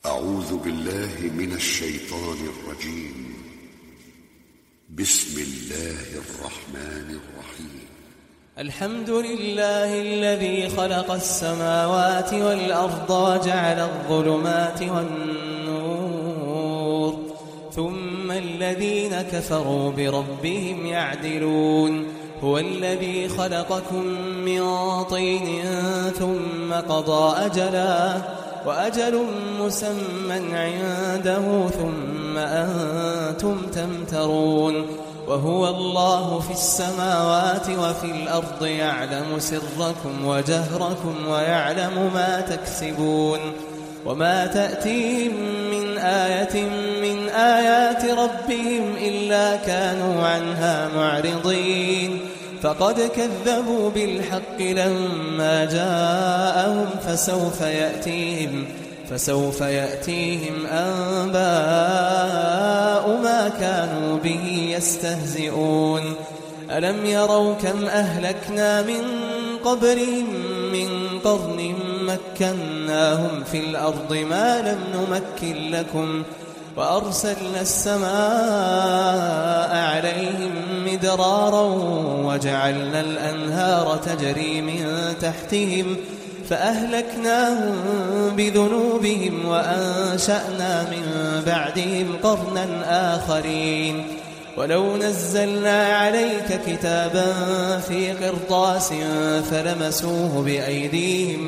أعوذ بالله من الشيطان الرجيم. بسم الله الرحمن الرحيم. الحمد لله الذي خلق السماوات والأرض وجعل الظلمات والنور ثم الذين كفروا بربهم يعدلون. هو الذي خلقكم من طين ثم قضى أجلا وأجل مسمى عنده ثم أنتم تمترون. وهو الله في السماوات وفي الأرض يعلم سركم وجهركم ويعلم ما تكسبون. وما تأتيهم من آية من آيات ربهم إلا كانوا عنها معرضين. فقد كذبوا بالحق لما جاءهم فسوف يأتيهم أنباء ما كانوا به يستهزئون. ألم يروا كم أهلكنا من قبلهم من قرن مكناهم في الأرض ما لم نمكن لكم وأرسلنا السماء عليهم مدرارا وجعلنا الأنهار تجري من تحتهم فأهلكناهم بذنوبهم وأنشأنا من بعدهم قرنا آخرين. ولو نزلنا عليك كتابا في قرطاس فلمسوه بأيديهم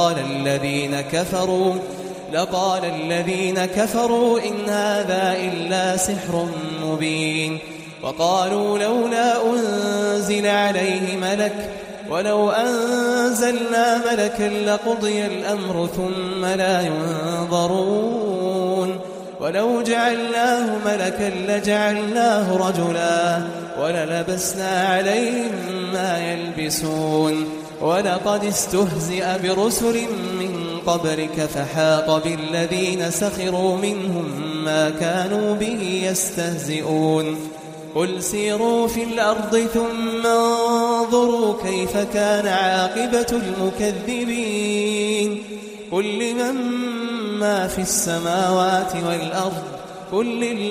لقال الذين كفروا إن هذا إلا سحر مبين. وقالوا لولا أنزل عليه ملك ولو أنزلنا ملكا لقضي الأمر ثم لا ينظرون. ولو جعلناه ملكا لجعلناه رجلا وللبسنا عليهم ما يلبسون. ولقد استهزئ برسل من قبلك فحاق بالذين سخروا منهم ما كانوا به يستهزئون. قل سيروا في الأرض ثم انظروا كيف كان عاقبة المكذبين. قل لمن ما في السماوات والأرض قل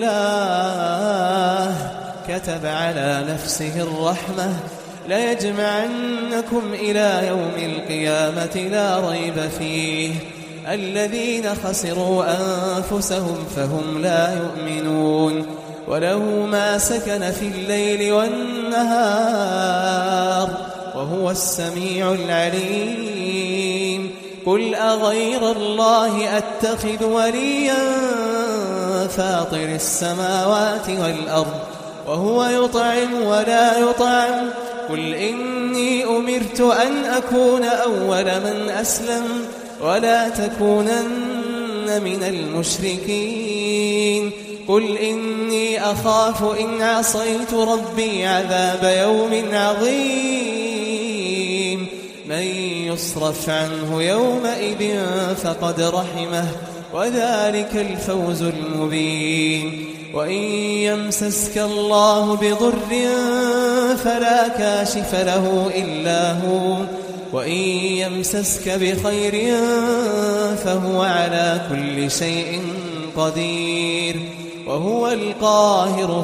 لله كتب على نفسه الرحمة ليجمعنكم إلى يوم القيامة لا ريب فيه. الذين خسروا أنفسهم فهم لا يؤمنون. وله ما سكن في الليل والنهار وهو السميع العليم. قل أغير الله أتخذ وليا فاطر السماوات والأرض وهو يطعم ولا يطعم. قل إني أمرت أن أكون أول من أسلم ولا تكونن من المشركين. قل إني أخاف إن عصيت ربي عذاب يوم عظيم. من يصرف عنه يومئذ فقد رحمه وذلك الفوز المبين. وإن يمسسك الله بضر فلا كاشف له إلا هو وإن يمسسك بخير فهو على كل شيء قدير. وهو القاهر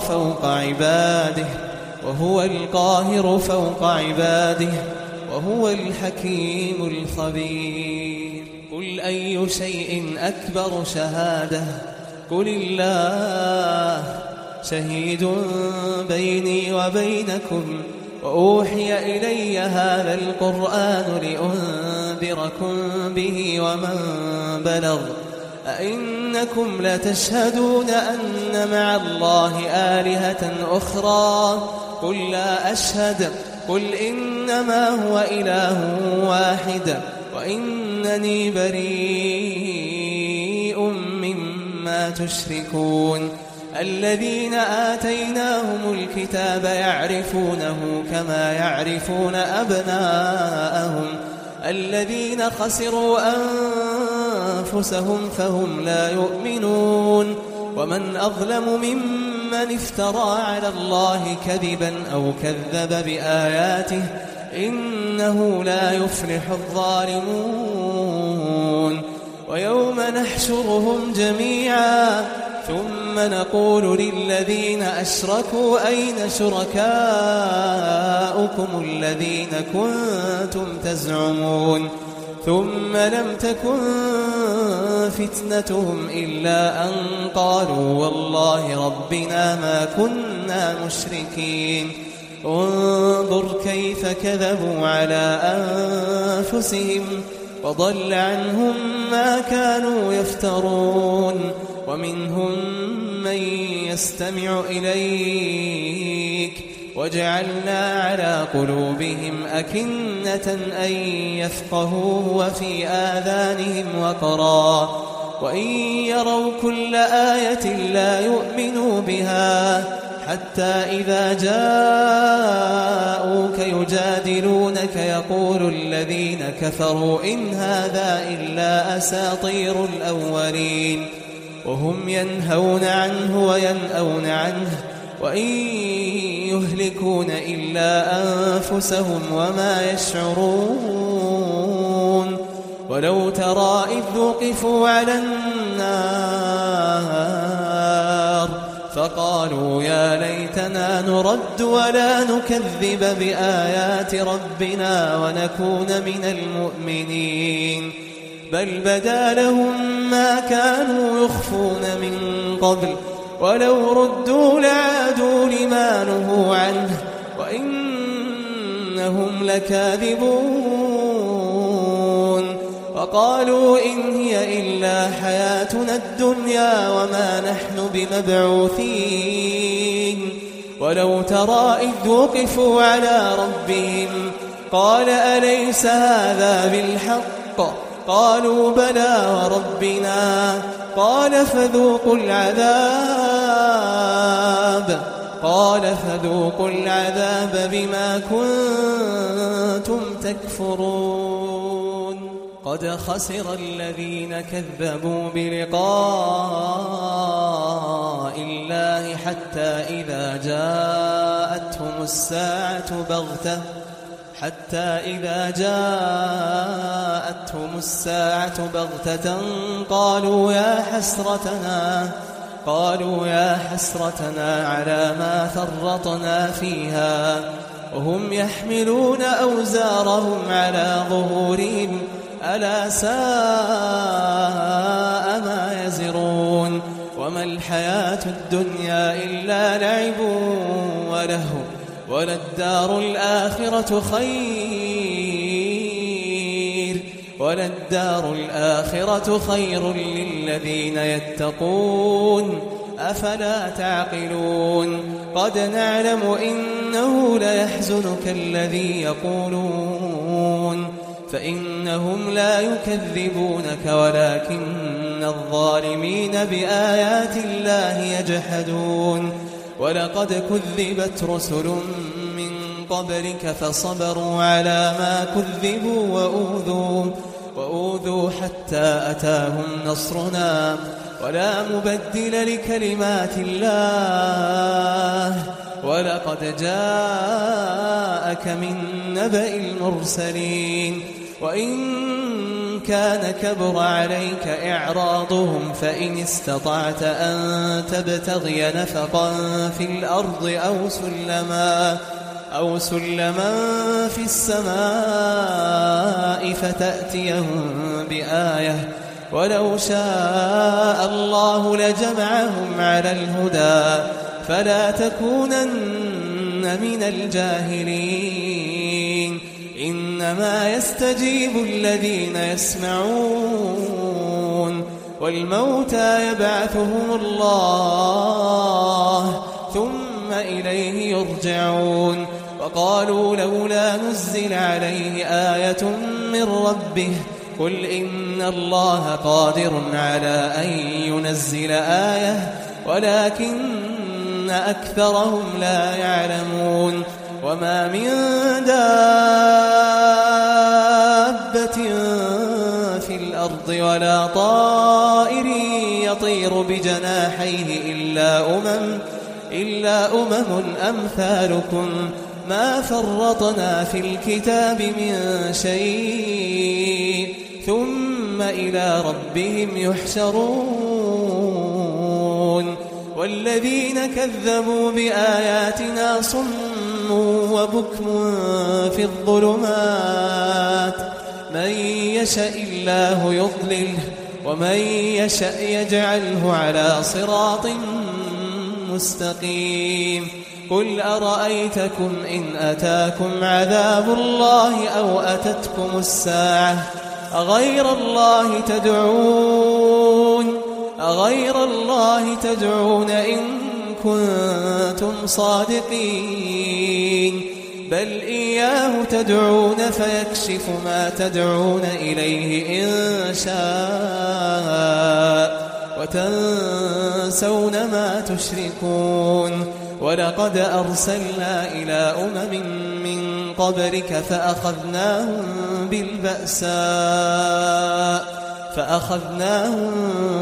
فوق عباده وهو الحكيم الخبير. قل أي شيء أكبر شهادة قل الله شهيد بيني وبينكم وأوحي إلي هذا القرآن لأنذركم به ومن بلغ. أئنكم لتشهدون أن مع الله آلهة أخرى قل لا أشهد. قل إنما هو إله واحد وإنني بريء مما تشركون. الذين آتيناهم الكتاب يعرفونه كما يعرفون أبناءهم. الذين خسروا أنفسهم فهم لا يؤمنون. ومن أظلم ممن افترى على الله كذبا أو كذب بآياته إنه لا يفلح الظالمون. ويوم نحشرهم جميعا ثم نقول للذين أشركوا أين شركاؤكم الذين كنتم تزعمون ثم لم تكن فتنتهم إلا أن قالوا والله ربنا ما كنا مشركين انظر كيف كذبوا على أنفسهم وضل عنهم ما كانوا يفترون ومنهم من يستمع إليك وجعلنا على قلوبهم أكنة أن يفقهوه وفي آذانهم وقرا وإن يروا كل آية لا يؤمنوا بها حتى إذا جاءوك يجادلونك يقول الذين كفروا إن هذا إلا أساطير الأولين وهم ينهون عنه وينأون عنه وإن يهلكون إلا أنفسهم وما يشعرون ولو ترى إذ وقفوا على النار فقالوا يا ليتنا نرد ولا نكذب بآيات ربنا ونكون من المؤمنين بل بدا لهم ما كانوا يخفون من قبل ولو ردوا لعادوا لما نهوا عنه وإنهم لكاذبون وقالوا إن هي إلا حياتنا الدنيا وما نحن بمبعوثين ولو ترى إذ وقفوا على ربهم قال أليس هذا بالحق قالوا بلى وربنا قال فذوقوا العذاب بما كنتم تكفرون قد خسر الذين كذبوا بلقاء الله حتى إذا جاءتهم الساعة بغتة قالوا يا حسرتنا على ما فرطنا فيها وهم يحملون أوزارهم على ظهورهم ألا ساء ما يزرون وما الحياة الدنيا إلا لعب ولهو وللدار الآخرة خير للذين يتقون أفلا تعقلون قد نعلم إنه ليحزنك الذي يقولون فإنهم لا يكذبونك ولكن الظالمين بآيات الله يجحدون ولقد كذبت رسل من قبلك فصبروا على ما كذبوا وأوذوا حتى أتاهم نصرنا ولا مبدل لكلمات الله ولقد جاءك من نبأ المرسلين وإن كان كبر عليك إعراضهم فإن استطعت أن تبتغي نفقا في الأرض أو سلما في السماء فتأتيهم بآية ولو شاء الله لجمعهم على الهدى فلا تكونن من الجاهلين إنما يستجيب الذين يسمعون والموتى يبعثهم الله ثم إليه يرجعون وقالوا لولا نزل عليه آية من ربه قل إن الله قادر على أن ينزل آية ولكن أكثرهم لا يعلمون وما من دابة في الأرض ولا طائر يطير بجناحيه إلا أمم أمثالكم ما فرطنا في الكتاب من شيء ثم ثم إلى ربهم يحشرون والذين كذبوا بآياتنا صم وبكم في الظلمات من يشاء الله يضلله ومن يشاء يجعله على صراط مستقيم قل أرأيتكم إن أتاكم عذاب الله أو أتتكم الساعة أغير الله تدعون إن كنتم صادقين بل إياه تدعون فيكشف ما تدعون إليه إن شاء وتنسون ما تشركون ولقد أرسلنا إلى أمم من قبلك فأخذناهم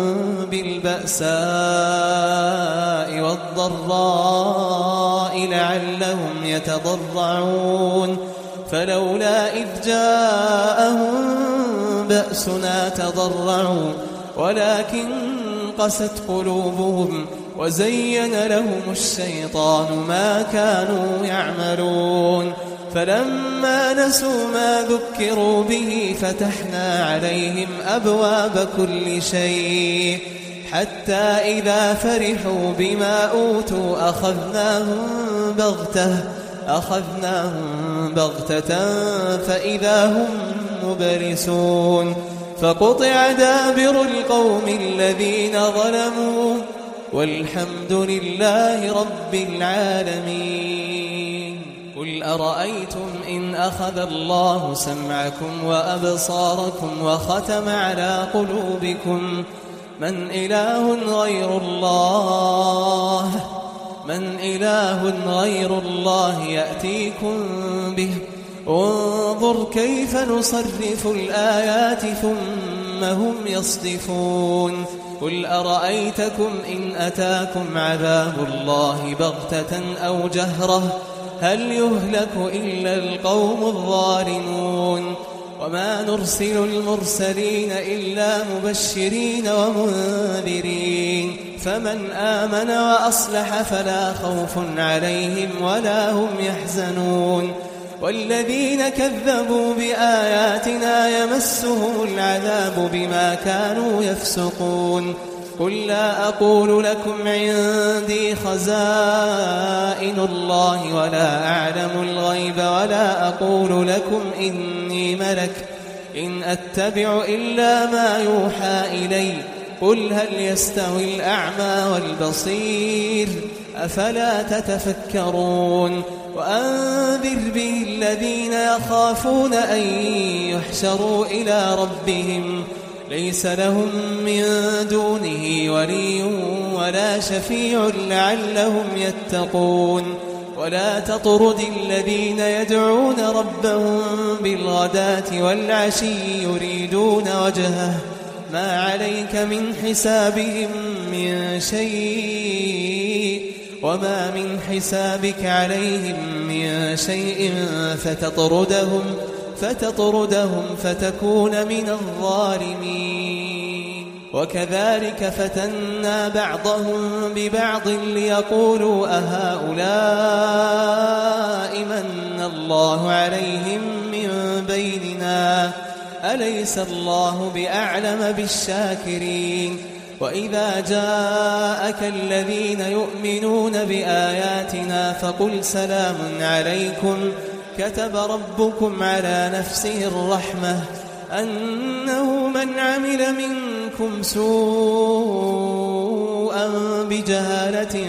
بالبأساء والضراء لعلهم يتضرعون فلولا إذ جاءهم بأسنا تضرعوا ولكن قست قلوبهم وزين لهم الشيطان ما كانوا يعملون فلما نسوا ما ذكروا به فتحنا عليهم أبواب كل شيء حتى إذا فرحوا بما أوتوا أخذناهم بغتة فإذا هم مبلسون فقطع دابر القوم الذين ظلموا والحمد لله رب العالمين قل أرأيتم إن أخذ الله سمعكم وأبصاركم وختم على قلوبكم من إله غير الله يأتيكم به انظر كيف نصرف الآيات ثم هم يصدفون قل أرأيتكم إن أتاكم عذاب الله بغتة أو جهرة هل يهلك إلا القوم الظالمون وما نرسل المرسلين إلا مبشرين ومنذرين فمن آمن وأصلح فلا خوف عليهم ولا هم يحزنون والذين كذبوا بآياتنا يمسهم العذاب بما كانوا يفسقون قل لا أقول لكم عندي خزائن الله ولا أعلم الغيب ولا أقول لكم إني ملك إن أتبع إلا ما يوحى إلي قل هل يستوي الأعمى والبصير أفلا تتفكرون وأنذر به الذين يخافون أن يحشروا إلى ربهم ليس لهم من دونه ولي ولا شفيع لعلهم يتقون ولا تطرد الذين يدعون ربهم بالغداة والعشي يريدون وجهه ما عليك من حسابهم من شيء وما من حسابك عليهم من شيء فتطردهم فتكون من الظالمين وكذلك فتنا بعضهم ببعض ليقولوا أهؤلاء من الله عليهم من بيننا أليس الله بأعلم بالشاكرين وإذا جاءك الذين يؤمنون بآياتنا فقل سلام عليكم كتب ربكم على نفسه الرحمة أنه من عمل منكم سوءا بجهالة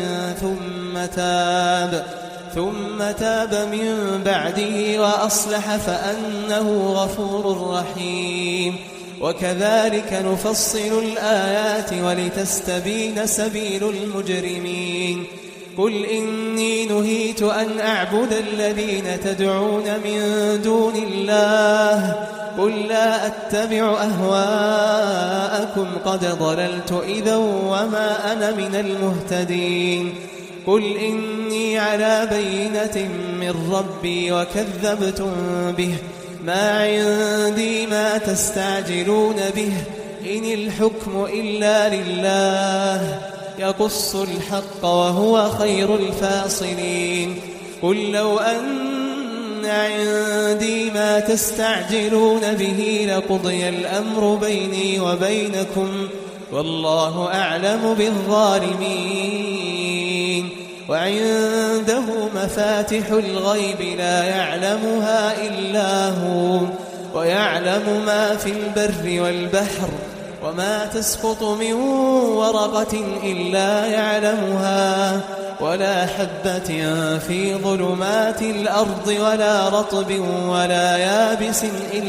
ثم تاب من بعده وأصلح فأنه غفور رحيم وكذلك نفصل الآيات ولتستبين سبيل المجرمين قل إني نهيت أن أعبد الذين تدعون من دون الله قل لا أتبع أهواءكم قد ضللت إذا وما أنا من المهتدين قل إني على بينة من ربي وكذبتم به ما عندي ما تستعجلون به إن الحكم إلا لله يقص الحق وهو خير الفاصلين قل لو أن عندي ما تستعجلون به لقضي الأمر بيني وبينكم والله أعلم بالظالمين وعنده مفاتح الغيب لا يعلمها إلا هو ويعلم ما في البر والبحر وما تسقط من ورقة إلا يعلمها ولا حبة في ظلمات الأرض ولا رطب ولا يابس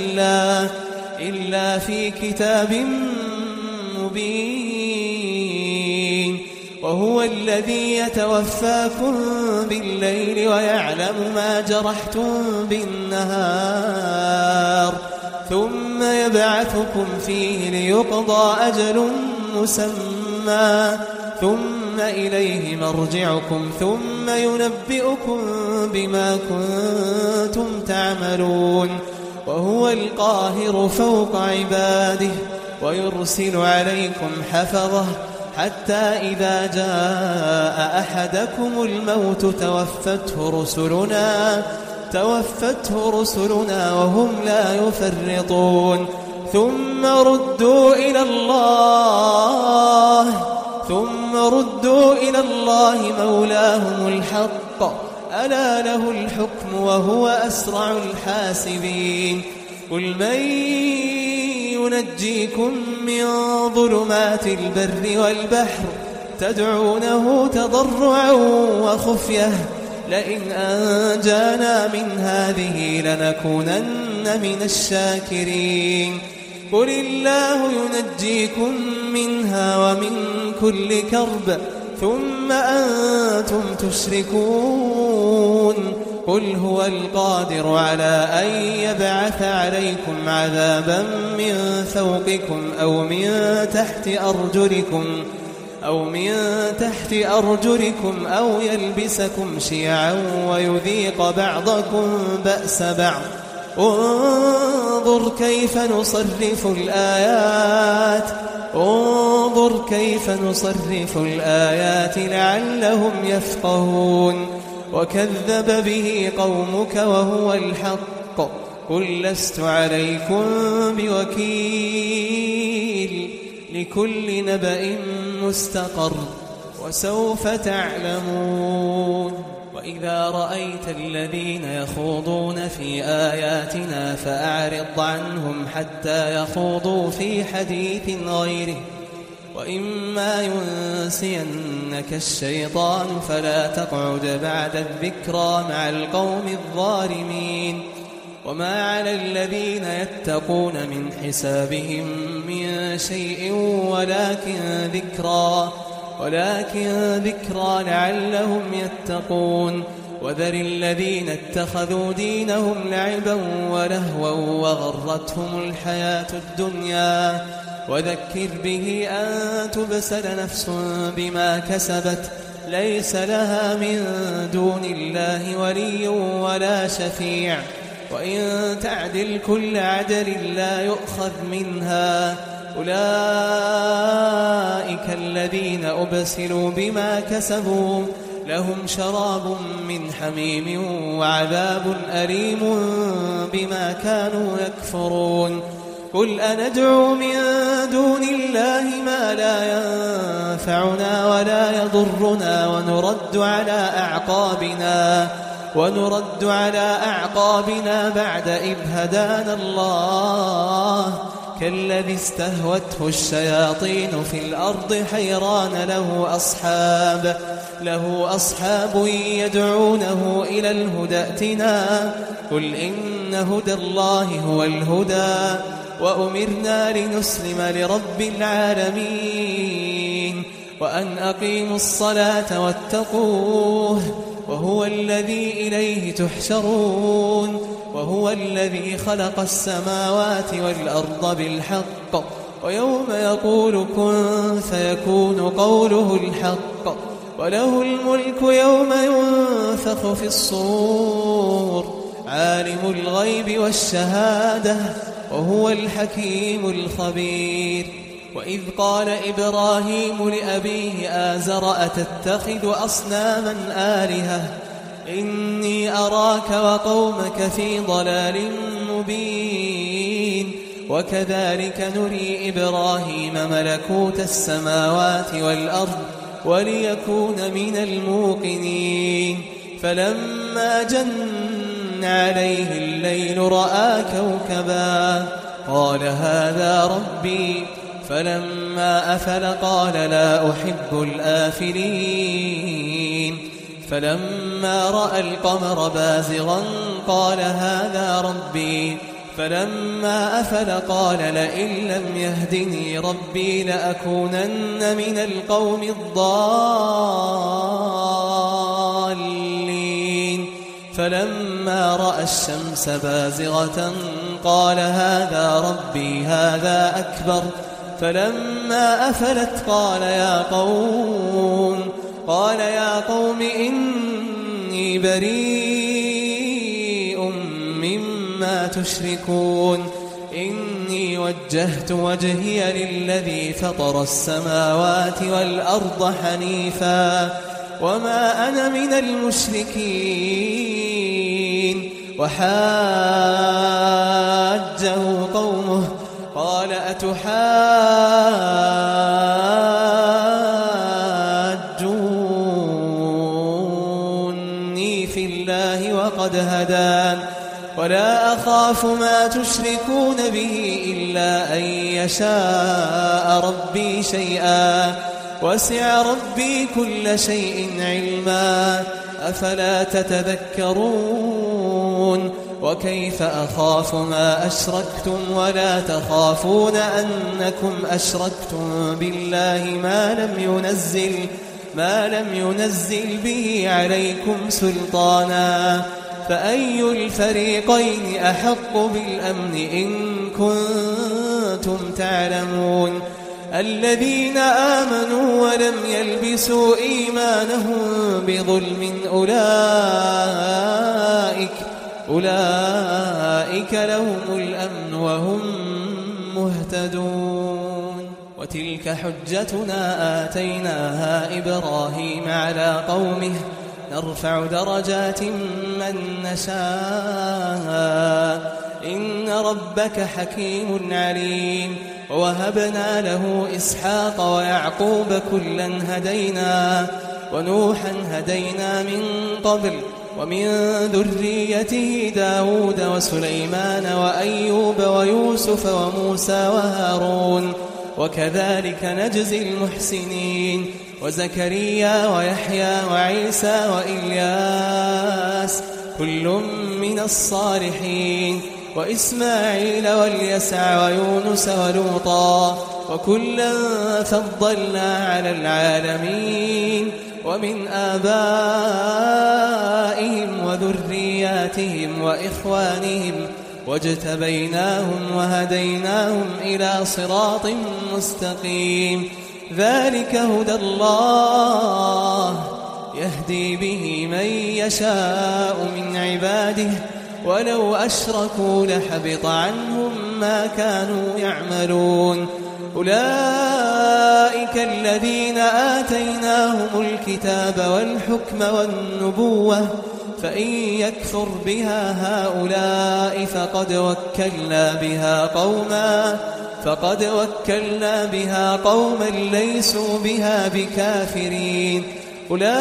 إلا في كتاب مبين وهو الذي يتوفاكم بالليل ويعلم ما جرحتم بالنهار ثم يبعثكم فيه ليقضى أجل مسمى ثم إليه مرجعكم ثم ينبئكم بما كنتم تعملون وهو القاهر فوق عباده ويرسل عليكم حفظه حتى إذا جاء أحدكم الموت توفته رسلنا وهم لا يفرطون ثم ردوا إلى الله مولاهم الحق ألا له الحكم وهو أسرع الحاسبين قل من ينجيكم من ظلمات البر والبحر تدعونه تضرعا وخفية لئن أنجانا من هذه لنكونن من الشاكرين قل الله ينجيكم منها ومن كل كرب ثم أنتم تشركون قل هو القادر على أن يبعث عليكم عذابا من فوقكم أو من تحت أرجلكم أو يلبسكم شيعا ويذيق بعضكم بأس بعض انظر كيف نصرف الآيات لعلهم يفقهون وكذب به قومك وهو الحق قل لست عليكم بوكيل لكل نبأ مستقر وسوف تعلمون وإذا رأيت الذين يخوضون في آياتنا فأعرض عنهم حتى يخوضوا في حديث غيره وإما ينسينك الشيطان فلا تقعد بعد الذكرى مع القوم الظالمين وما على الذين يتقون من حسابهم من شيء ولكن ذكرى لعلهم يتقون وذر الذين اتخذوا دينهم لعبا ولهوا وغرتهم الحياة الدنيا وذكر به أن تبسل نفس بما كسبت ليس لها من دون الله ولي ولا شفيع وإن تعدل كل عدل لا يؤخذ منها أولئك الذين أبسلوا بما كسبوا لهم شراب من حميم وعذاب أليم بما كانوا يكفرون قل أندعو من دون الله ما لا ينفعنا ولا يضرنا ونرد على أعقابنا بعد إذ هدانا الله كالذي استهوته الشياطين في الأرض حيران له أصحاب يدعونه إلى الهدى ائتنا قل إن هدى الله هو الهدى وأمرنا لنسلم لرب العالمين وأن أقيموا الصلاة واتقوه وهو الذي إليه تحشرون وهو الذي خلق السماوات والأرض بالحق ويوم يقول كن فيكون قوله الحق وله الملك يوم ينفخ في الصور عالم الغيب والشهادة وهو الحكيم الخبير. وإذ قال إبراهيم لأبيه آزر أتتخذ أصناما آلهة إني أراك وقومك في ضلال مبين. وكذلك نري إبراهيم ملكوت السماوات والأرض وليكون من الموقنين. فلما جن عليه الليل رأى كوكبا قال هذا ربي فلما أفل قال لا أحب الآفلين. فلما رأى القمر بازغا قال هذا ربي فلما أفل قال لئن لم يهدني ربي لأكونن من القوم الضالين. فلما رأى الشمس بازغة قال هذا ربي هذا أكبر. فلما أفلت قال يا قوم إني بريء مما تشركون. إني وجهت وجهي للذي فطر السماوات والأرض حنيفا وما أنا من المشركين. وحاجه قومه قال أتحاجوني في الله وقد هدان ولا أخاف ما تشركون به إلا أن يشاء ربي شيئا وسع ربي كل شيء علما أفلا تتذكرون. وكيف أخاف ما أشركتم ولا تخافون أنكم أشركتم بالله ما لم ينزل به عليكم سلطانا فأي الفريقين أحق بالأمن إن كنتم تعلمون. الذين آمنوا ولم يلبسوا إيمانهم بظلم أولئك لهم الأمن وهم مهتدون. وتلك حجتنا آتيناها إبراهيم على قومه نرفع درجات من نشاء إن ربك حكيم عليم. ووهبنا له إسحاق ويعقوب كلا هدينا ونوحا هدينا من قبل ومن ذريته داود وسليمان وأيوب ويوسف وموسى وهارون وكذلك نجزي المحسنين. وزكريا ويحيى وعيسى وإلياس كل من الصالحين وإسماعيل واليسع ويونس ولوطا وكلا فضلنا على العالمين. ومن آبائهم وذرياتهم وإخوانهم واجتبيناهم وهديناهم إلى صراط مستقيم. ذلك هدى الله يهدي به من يشاء من عباده ولو أشركوا لحبط عنهم ما كانوا يعملون. أولئك الذين آتيناهم الكتاب والحكم والنبوة فإن يكفر بها هؤلاء فقد وكلنا بها قوما ليسوا بها بكافرين. أولئك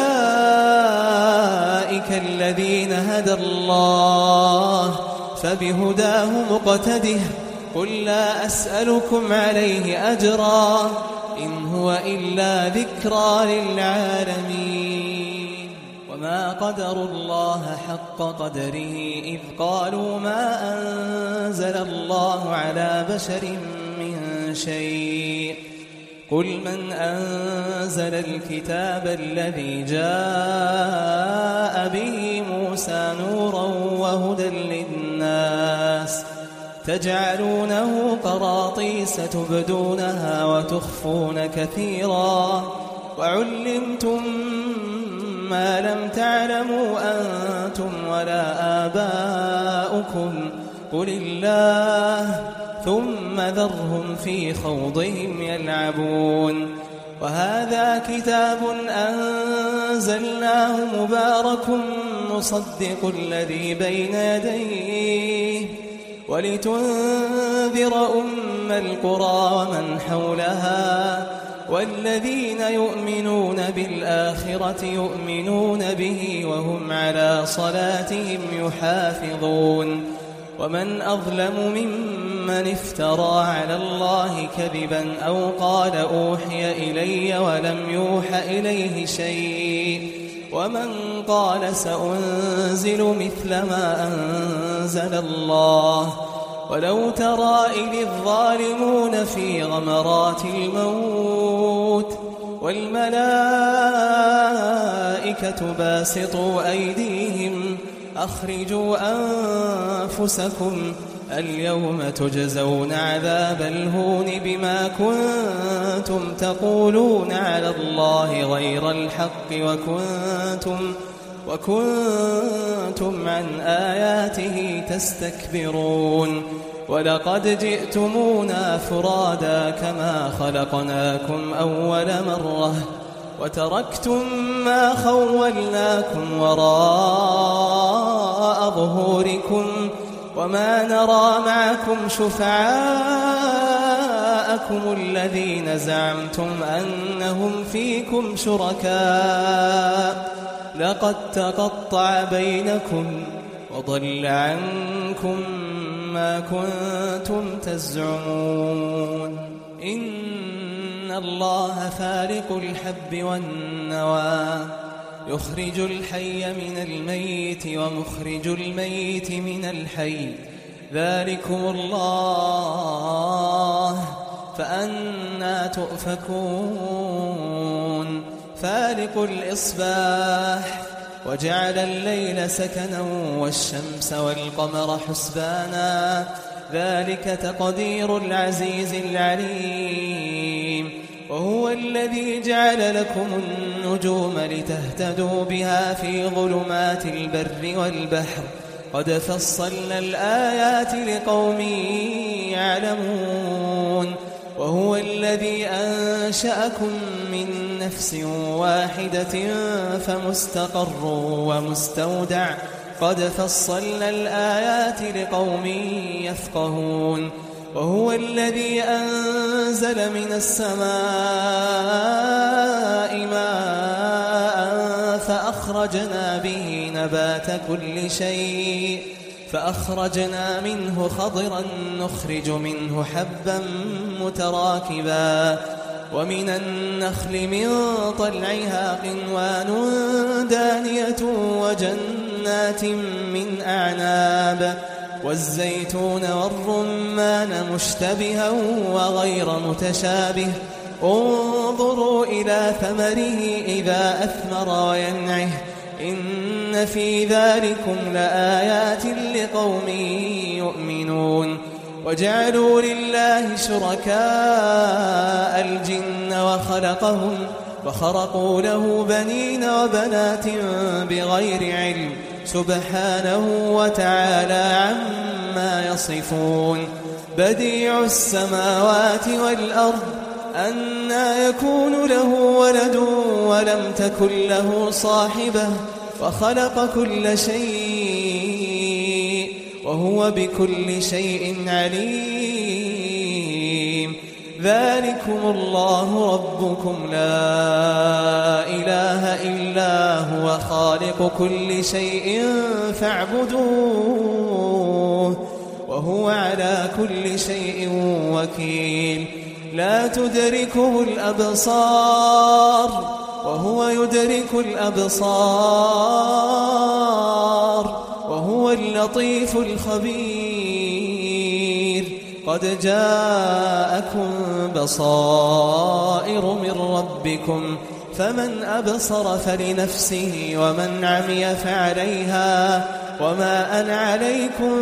الذين هدى الله فبهداه مقتده قل لا أسألكم عليه أجرا إن هو إلا ذكرى للعالمين. وما قدروا الله حق قدره إذ قالوا ما أنزل الله على بشر من شيء قل من أنزل الكتاب الذي جاء به موسى نورا وهدى للناس تجعلونه قراطيس تبدونها وتخفون كثيرا وعلمتم ما لم تعلموا أنتم ولا آباؤكم قل الله ثم ذرهم في خوضهم يلعبون وهذا كتاب أنزلناه مبارك مصدق الذي بين يديه ولتنذر أم القرى ومن حولها والذين يؤمنون بالآخرة يؤمنون به وهم على صلاتهم يحافظون ومن أظلم ممن افترى على الله كذبا أو قال أوحي إلي ولم يوح إليه شيء ومن قال سأنزل مثل ما أنزل الله ولو ترى إذ الظالمون في غمرات الموت والملائكة باسطوا أيديهم أخرجوا أنفسكم اليوم تجزون عذاب الهون بما كنتم تقولون على الله غير الحق وكنتم عن آياته تستكبرون ولقد جئتمونا فرادا كما خلقناكم أول مرة وتركتم ما خولناكم وراء ظهوركم وما نرى معكم شفعاءكم الذين زعمتم أنهم فيكم شركاء لقد تقطع بينكم وضل عنكم ما كنتم تزعمون إن الله فالق الحب والنوى يخرج الحي من الميت ومخرج الميت من الحي ذلكم الله فأنى تؤفكون فالق الإصباح وجعل الليل سكنا والشمس والقمر حسبانا ذلك تقدير العزيز العليم وهو الذي جعل لكم النجوم لتهتدوا بها في ظلمات البر والبحر قد فصلنا الآيات لقوم يعلمون وهو الذي أنشأكم من نفس واحدة فمستقر ومستودع قد فصلنا الآيات لقوم يفقهون وهو الذي أنزل من السماء ماء فأخرجنا به نبات كل شيء فأخرجنا منه خضرا نخرج منه حبا متراكبا ومن النخل من طلعها قنوان دانية وجنات من أعناب والزيتون والرمان مشتبها وغير متشابه انظروا إلى ثمره إذا أثمر وينعه إن في ذلكم لآيات لقوم يؤمنون وجعلوا لله شركاء الجن وخلقهم وخرقوا له بنين وبنات بغير علم سبحانه وتعالى عما يصفون بديع السماوات والأرض أنى يكون له ولد ولم تكن له صاحبة وخلق كل شيء وهو بكل شيء عليم ذلكم الله ربكم لا إله إلا هو خالق كل شيء فاعبدوه وهو على كل شيء وكيل لا تدركه الأبصار وهو يدرك الأبصار وهو اللطيف الخبير قد جاءكم بصائر من ربكم فمن أبصر فلنفسه ومن عمي فعليها وما أنا عليكم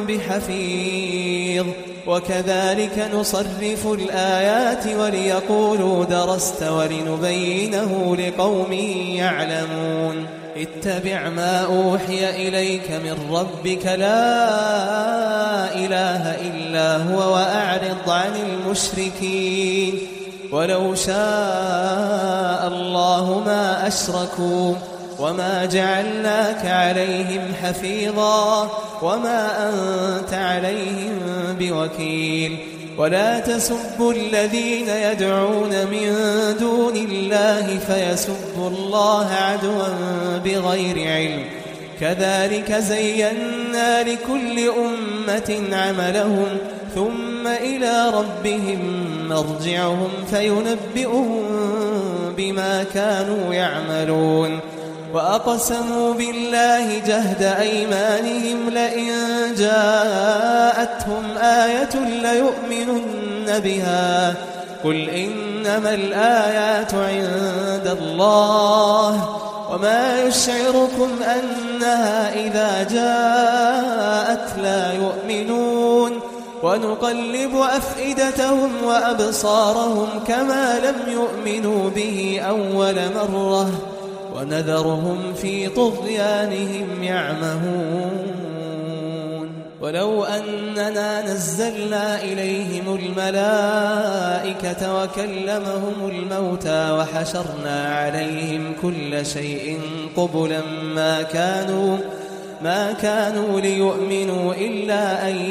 بحفيظ وكذلك نصرف الآيات وليقولوا درست ولنبينه لقوم يعلمون اتبع ما أوحي إليك من ربك لا إله إلا هو وأعرض عن المشركين ولو شاء الله ما أشركوا وما جعلناك عليهم حفيظا وما أنت عليهم بوكيل ولا تسبوا الذين يدعون من دون الله فيسبوا الله عدوا بغير علم كذلك زينا لكل أمة عملهم ثم إلى ربهم مرجعهم فينبئهم بما كانوا يعملون وأقسموا بالله جهد أيمانهم لئن جاءتهم آية ليؤمنن بها قل إنما الآيات عند الله وما يشعركم أنها إذا جاءت لا يؤمنون ونقلب أفئدتهم وأبصارهم كما لم يؤمنوا به أول مرة ونذرهم في طغيانهم يعمهون ولو أننا نزلنا إليهم الملائكة وكلمهم الموتى وحشرنا عليهم كل شيء قبلا ما كانوا ليؤمنوا إلا أن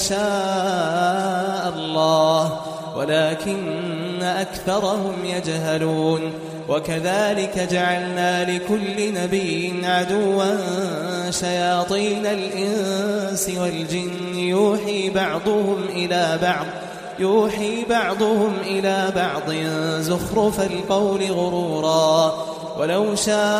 يشاء الله ولكن أكثرهم يجهلون وكذلك جعلنا لكل نبي عدوا شياطين الإنس والجن يوحي بعضهم إلى بعض زخرف القول غرورا ولو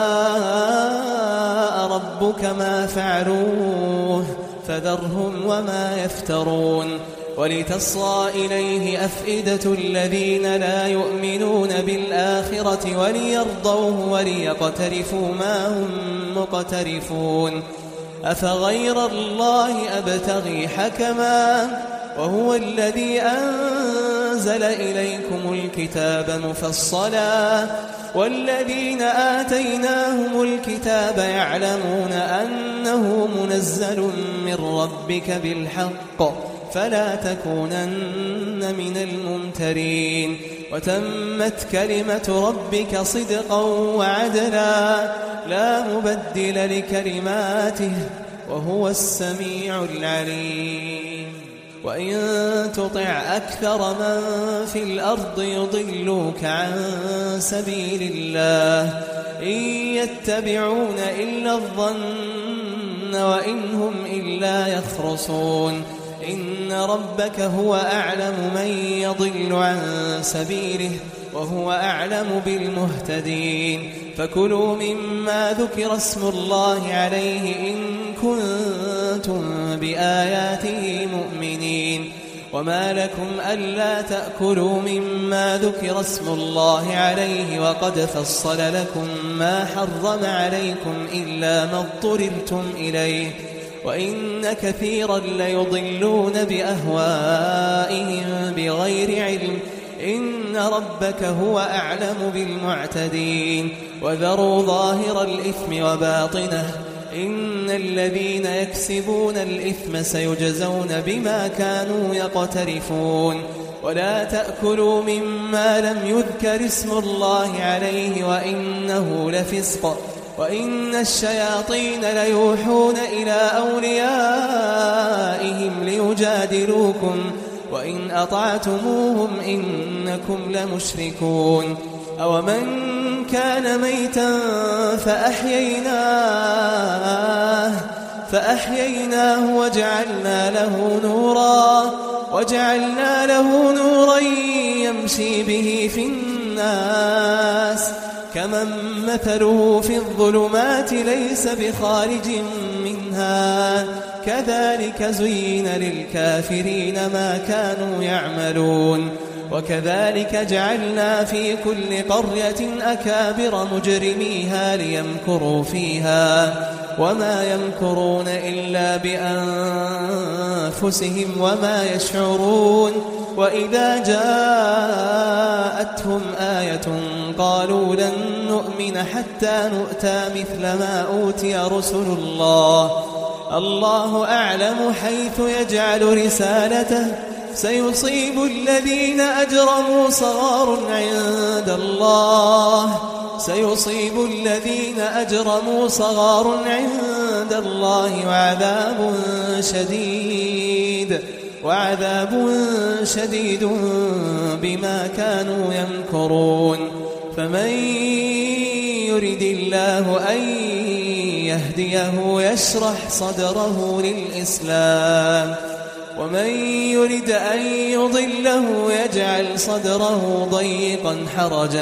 شاء ربك ما فعلوه فذرهم وما يفترون ولتصغى إليه أفئدة الذين لا يؤمنون بالآخرة وليرضوه وليقترفوا ما هم مقترفون أفغير الله أبتغي حكما وهو الذي أنزل إليكم الكتاب مفصلا والذين آتيناهم الكتاب يعلمون أنه منزل من ربك بالحق فلا تكونن من الممترين وتمت كلمة ربك صدقا وعدلا لا مبدل لكلماته وهو السميع العليم وإن تطع أكثر من في الأرض يضلوك عن سبيل الله إن يتبعون إلا الظن وإن هم إلا يخرصون إن ربك هو أعلم من يضل عن سبيله وهو أعلم بالمهتدين فكلوا مما ذكر اسم الله عليه إن كنتم بآياته مؤمنين وما لكم ألا تأكلوا مما ذكر اسم الله عليه وقد فصل لكم ما حرم عليكم إلا ما اضطررتم إليه وإن كثيرا ليضلون بأهوائهم بغير علم إن ربك هو أعلم بالمعتدين وذروا ظاهر الإثم وباطنه إن الذين يكسبون الإثم سيجزون بما كانوا يقترفون ولا تأكلوا مما لم يذكر اسم الله عليه وإنه لفسق وإن الشياطين ليوحون إلى أوليائهم ليجادلوكم وإن أطعتموهم إنكم لمشركون أومن كان ميتا فأحييناه وجعلنا له نورا يمشي به في الناس كمن مثله في الظلمات ليس بخارج منها كذلك زين للكافرين ما كانوا يعملون وكذلك جعلنا في كل قرية أكابر مجرميها ليمكروا فيها وما يمكرون إلا بأنفسهم وما يشعرون وإذا جاءتهم آية قالوا لن نؤمن حتى نؤتى مثل ما أوتي رسل الله الله أعلم حيث يجعل رسالته سيصيب الذين أجرموا صغار عند الله وعذاب شديد بما كانوا يمكرون فمن يرد الله أن يهديه يشرح صدره للإسلام ومن يرد أن يضله يجعل صدره ضيقا حرجا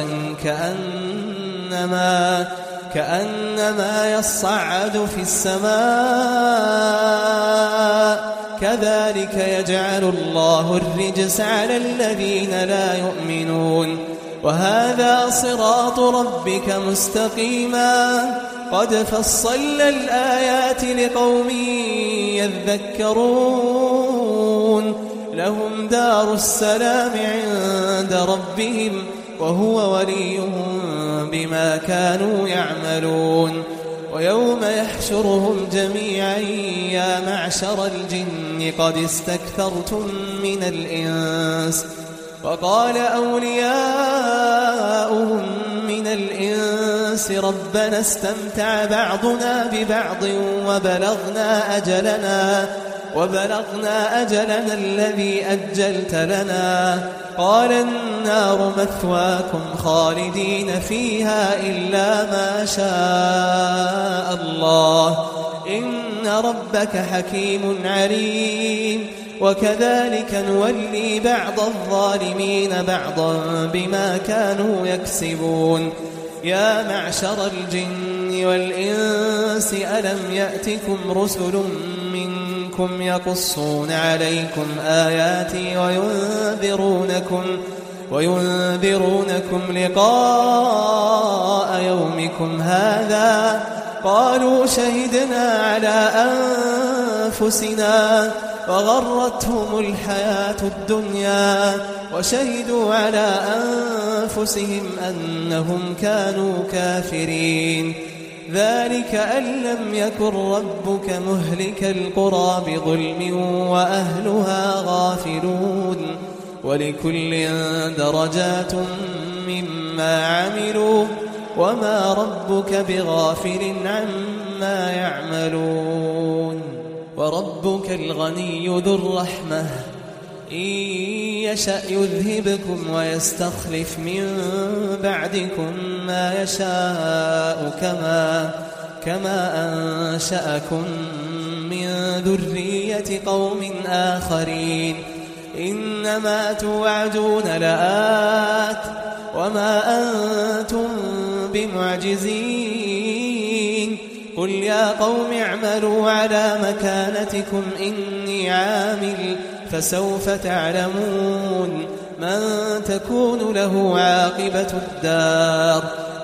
كأنما يصعد في السماء كذلك يجعل الله الرجس على الذين لا يؤمنون وهذا صراط ربك مستقيما قد فصلنا الآيات لقوم يذكرون لهم دار السلام عند ربهم وهو وليهم بما كانوا يعملون ويوم يحشرهم جميعا يا معشر الجن قد استكثرتم من الإنس وقال أولياؤهم من الإنس ربنا استمتع بعضنا ببعض وبلغنا أجلنا الذي أجلت لنا قال النار مثواكم خالدين فيها إلا ما شاء الله إن ربك حكيم عليم وكذلك نولي بعض الظالمين بعضا بما كانوا يكسبون يا معشر الجن والإنس ألم يأتكم رسل منكم يقصون عليكم آياتي وينذرونكم لقاء يومكم هذا قالوا شهدنا على أنفسنا وغرتهم الحياة الدنيا وشهدوا على أنفسهم أنهم كانوا كافرين ذلك أن لم يكن ربك مهلك القرى بظلم وأهلها غافلون ولكل درجات مما عملوا وما ربك بغافل عما يعملون وربك الغني ذو الرحمة إن يشأ يذهبكم ويستخلف من بعدكم ما يشاء كما أنشأكم من ذرية قوم آخرين إنما توعدون لآت وما أنتم بمعجزين قل يا قوم اعملوا على مكانتكم إني عامل فسوف تعلمون من تكون له عاقبة الدار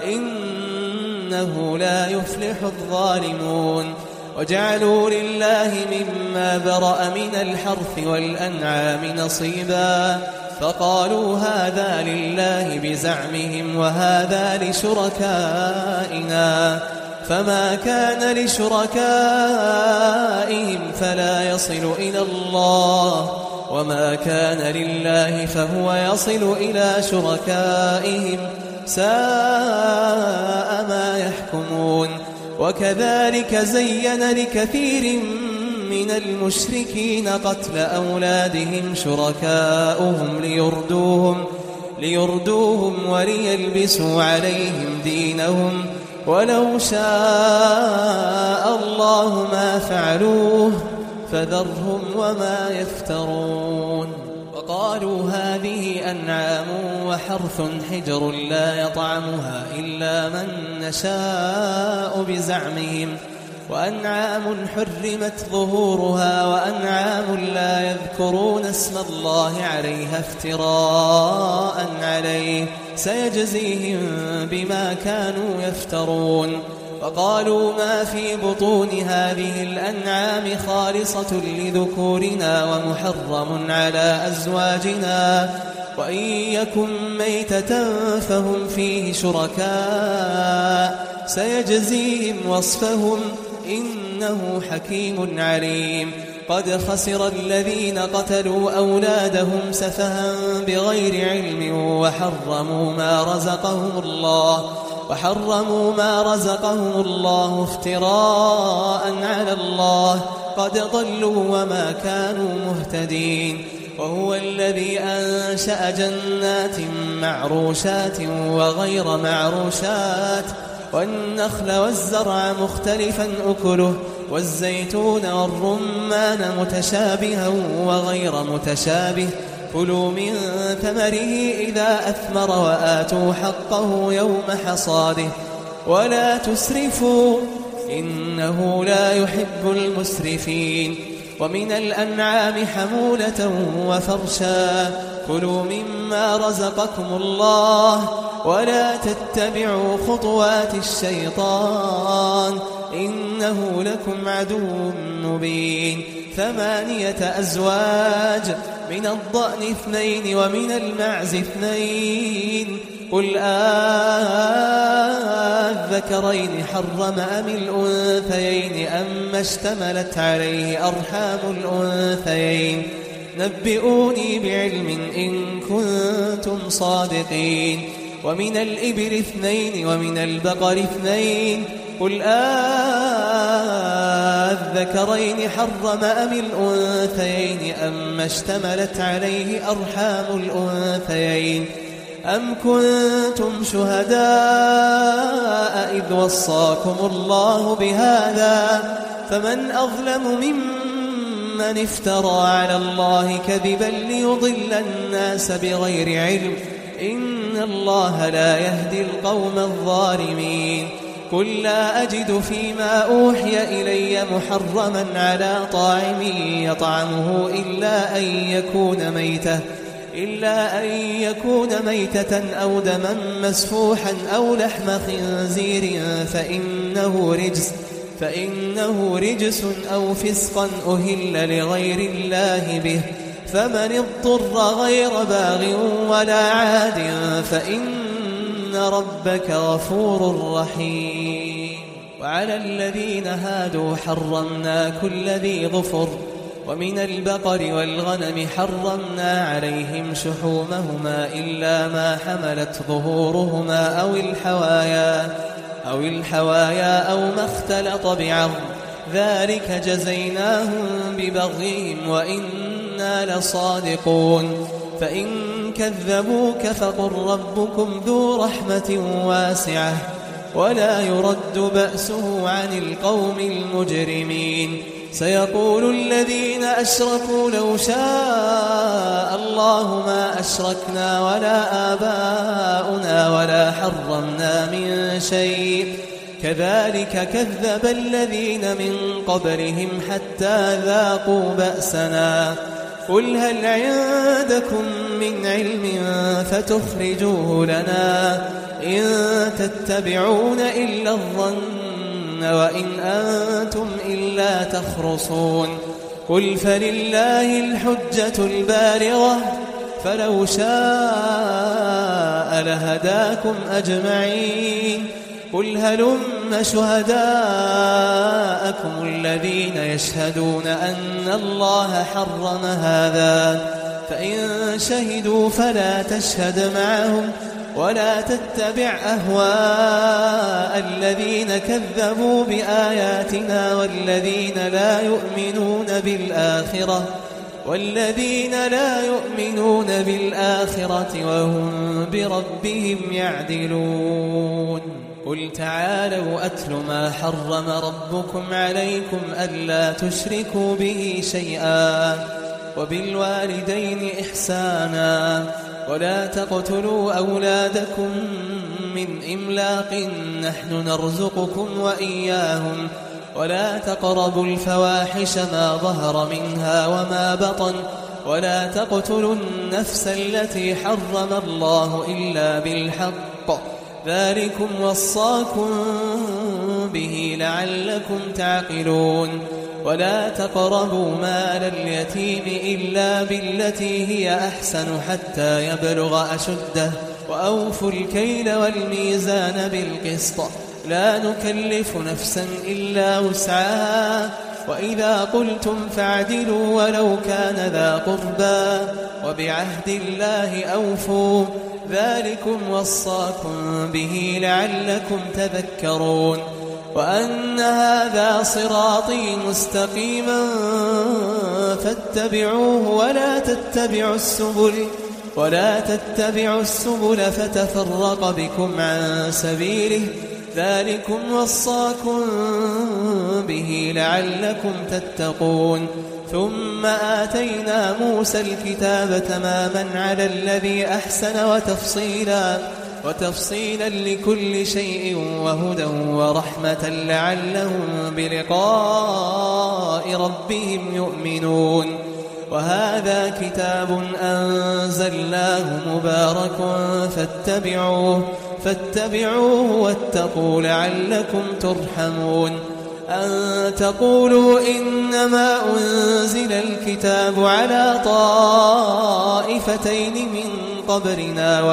إنه لا يفلح الظالمون وجعلوا لله مما برأ من الحرث والأنعام نصيبا فقالوا هذا لله بزعمهم وهذا لشركائنا فما كان لشركائهم فلا يصل إلى الله وما كان لله فهو يصل إلى شركائهم ساء ما يحكمون وكذلك زين لكثير من المشركين قتل أولادهم شركاؤهم ليردوهم وليلبسوا عليهم دينهم ولو شاء الله ما فعلوه فذرهم وما يفترون وقالوا هذه أنعام وحرث حجر لا يطعمها إلا من نشاء بزعمهم وأنعام حرمت ظهورها وأنعام لا يذكرون اسم الله عليها افتراء عليه سيجزيهم بما كانوا يفترون وقالوا ما في بطون هذه الأنعام خالصة لذكورنا ومحرم على أزواجنا وإن يكن ميتة فهم فيه شركاء سيجزيهم وصفهم إنه حكيم عليم. قد خسر الذين قتلوا أولادهم سفها بغير علم وحرموا ما رزقهم الله افتراء على الله قد ضلوا وما كانوا مهتدين. وهو الذي أنشأ جنات معروشات وغير معروشات والنخل والزرع مختلفا أكله والزيتون والرمان متشابها وغير متشابه كلوا من ثمره إذا أثمر وآتوا حقه يوم حصاده ولا تسرفوا إنه لا يحب المسرفين. ومن الأنعام حمولة وفرشا كلوا مما رزقكم الله ولا تتبعوا خطوات الشيطان إنه لكم عدو مبين. 8 أزواج من الضأن 2 ومن المعز 2 قل الذكرين حرم أم الأنثيين أما اشتملت عليه أرحام الأنثيين نبئوني بعلم إن كنتم صادقين. ومن الإبل 2 ومن البقر 2 قل الذكرين حرم أم الأنثيين أما اشتملت عليه أرحام الأنثيين أم كنتم شهداء إذ وصاكم الله بهذا فمن أظلم ممن افترى على الله كذبا ليضل الناس بغير علم إن الله لا يهدي القوم الظالمين. قل لا أجد فيما أوحي إلي محرما على طاعم يطعمه إلا أن يكون ميتة أو دما مسفوحا أو لحم خنزير فإنه رجس أو فسقا أهل لغير الله به فمن اضطر غير باغ ولا عاد فإن ربك غفور رحيم. وعلى الذين هادوا حرمنا كل ذي ظفر ومن البقر والغنم حرمنا عليهم شحومهما إلا ما حملت ظهورهما أو الحوايا أو ما اختلط بعظم ذلك جزيناهم ببغيهم وإنا لصادقون. فإن كذبوك فقل ربكم ذو رحمة واسعة ولا يرد بأسه عن القوم المجرمين. سيقول الذين أشركوا لو شاء الله ما أشركنا ولا آباؤنا ولا حرمنا من شيء كذلك كذب الذين من قبلهم حتى ذاقوا بأسنا. قل هل عندكم من علم فتخرجوه لنا إن تتبعون إلا الظن وإن أنتم إلا تخرصون. قل فلله الحجة البالغة فلو شاء لهداكم أجمعين. قل هلم شهداءكم الذين يشهدون أن الله حرم هذا فإن شهدوا فلا تشهد معهم ولا تتبع أهواء الذين كذبوا بآياتنا والذين لا يؤمنون بالآخرة وهم بربهم يعدلون. قل تعالوا أتل ما حرم ربكم عليكم ألا تشركوا به شيئا وبالوالدين إحسانا ولا تقتلوا أولادكم من إملاق نحن نرزقكم وإياهم ولا تقربوا الفواحش ما ظهر منها وما بطن ولا تقتلوا النفس التي حرم الله إلا بالحق ذلكم وصاكم به لعلكم تعقلون ولا تقربوا مال اليتيم إلا بالتي هي أحسن حتى يبلغ أشده وأوفوا الكيل والميزان بالقسط لا نكلف نفسا إلا وسعها وإذا قلتم فاعدلوا ولو كان ذا قربى وبعهد الله أوفوا ذلكم وصاكم به لعلكم تذكرون وأن هذا صراطي مستقيما فاتبعوه ولا تتبعوا السبل فتفرق بكم عن سبيله ذلكم وصاكم به لعلكم تتقون ثم آتينا موسى الكتاب تماما على الذي أحسن وتفصيلا لكل شيء وهدى ورحمة لعلهم بلقاء ربهم يؤمنون وهذا كتاب أنزلناه مبارك فاتبعوه واتقوا لعلكم ترحمون أن تقولوا إنما أنزل الكتاب على طائفتين من قبلنا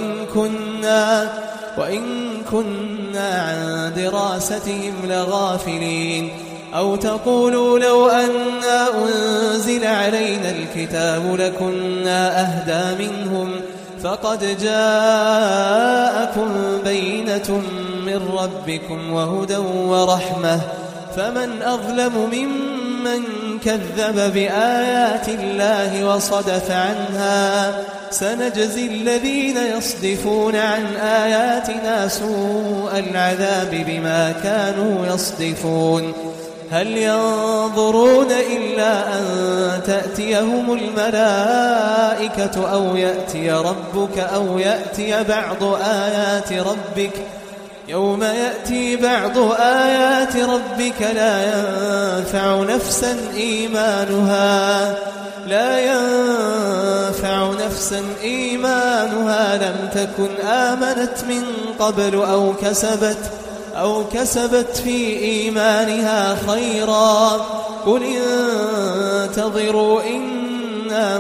وإن كنا عن دراستهم لغافلين أو تقولوا لو أنا أنزل علينا الكتاب لكنا أهدى منهم فقد جاءكم بينة من ربكم وهدى ورحمة فمن أظلم ممن كذب بآيات الله وصدف عنها سنجزي الذين يصدفون عن آياتنا سوء العذاب بما كانوا يصدفون هل ينظرون إلا أن تأتيهم الملائكة أو يأتي ربك أو يأتي بعض آيات ربك يوم يأتي بعض آيات ربك لا ينفع نفسا إيمانها لم تكن آمنت من قبل أو كسبت في إيمانها خيرا قل انتظروا إنا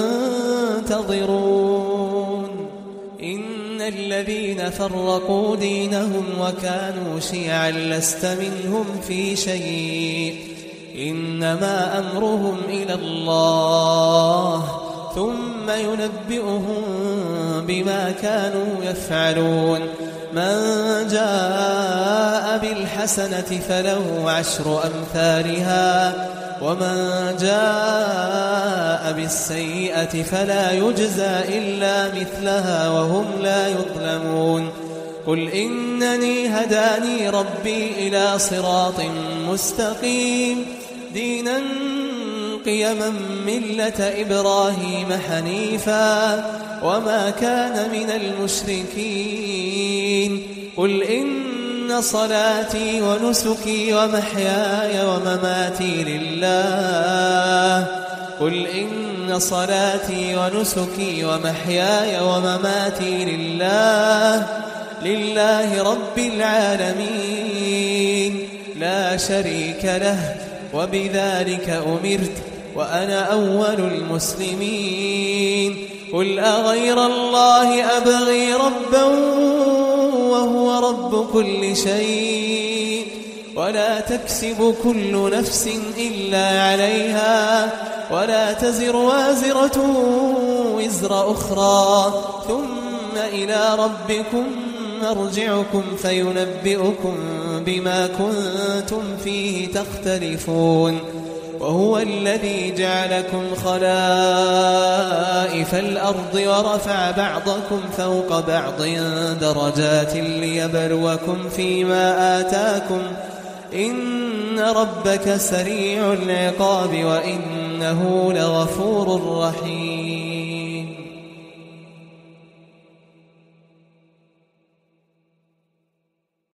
منتظرون إن الذين فرقوا دينهم وكانوا شيعا لست منهم في شيء إنما أمرهم إلى الله ثم ينبئهم بما كانوا يفعلون من جاء بالحسنة فله 10 أمثالها ومن جاء بالسيئة فلا يجزى إلا مثلها وهم لا يظلمون قل إنني هداني ربي إلى صراط مستقيم دينا قيما ملة إبراهيم حنيفا وما كان من المشركين قل إن صلاتي ونسكي ومحياي ومماتي لله رب العالمين لا شريك له وبذلك أمرت وأنا أول المسلمين قل أغير الله أبغي ربا وهو رب كل شيء ولا تكسب كل نفس إلا عليها ولا تزر وازرة وزر أخرى ثم إلى ربكم مرجعكم فينبئكم بما كنتم فيه تختلفون وهو الذي جعلكم خلائف الأرض ورفع بعضكم فوق بعض درجات ليبلوكم فيما آتاكم إن ربك سريع العقاب وإنه لغفور رحيم